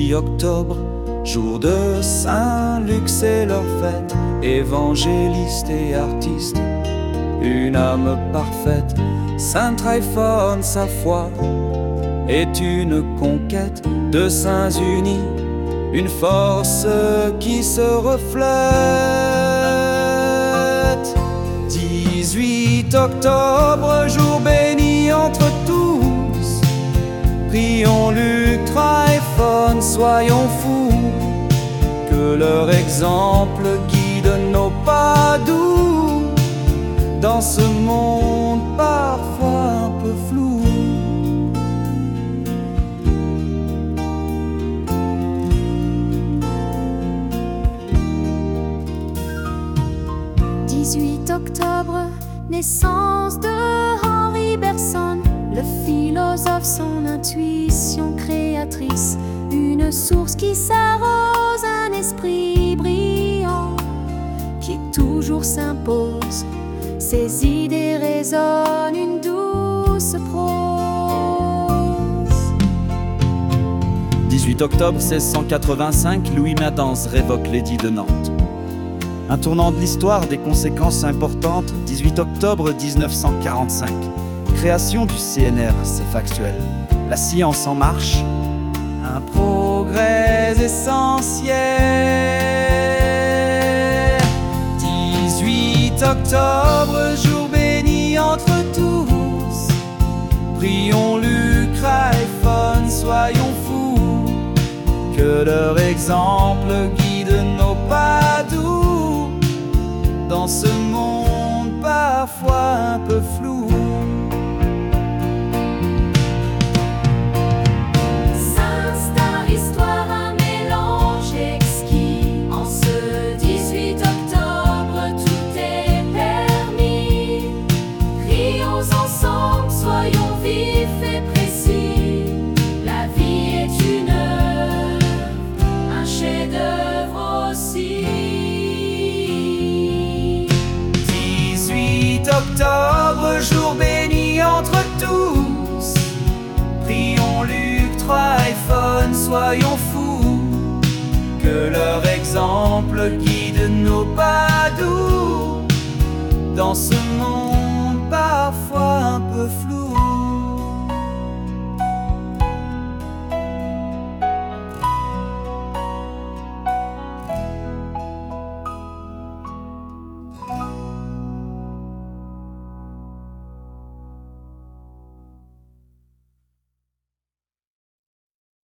18 octobre, jour de Saint-Luc, c'est leur fête. Évangéliste et artiste, une âme parfaite. Saint Tryphon, sa foi est une conquête de saints unis, une force qui se reflète. 18 octobre, jour béni entre tous, prions Luc, Tryphon, soyons fous, que leur exemple guide nos pas doux dans ce monde parfois un peu flou. « 18 octobre, naissance de Henri Bergson, le philosophe, son intuition créatrice, une source qui s'arrose, un esprit brillant qui toujours s'impose. Ses idées résonnent, une douce prose. » 18 octobre 1685, Louis Madanz révoque l'édit de Nantes. Un tournant de l'histoire, des conséquences importantes. 18 octobre 1945, création du CNR, c'est factuel. La science en marche, un progrès essentiel. 18 octobre, jour béni entre tous, prions Luc, Tryphon, soyons fous, que leur exemple guide nos pas doux dans ce monde parfois un peu flou. Octobre, jour béni entre tous, prions Luc, Tryphon, soyons fous, que leur exemple guide nos pas doux dans ce monde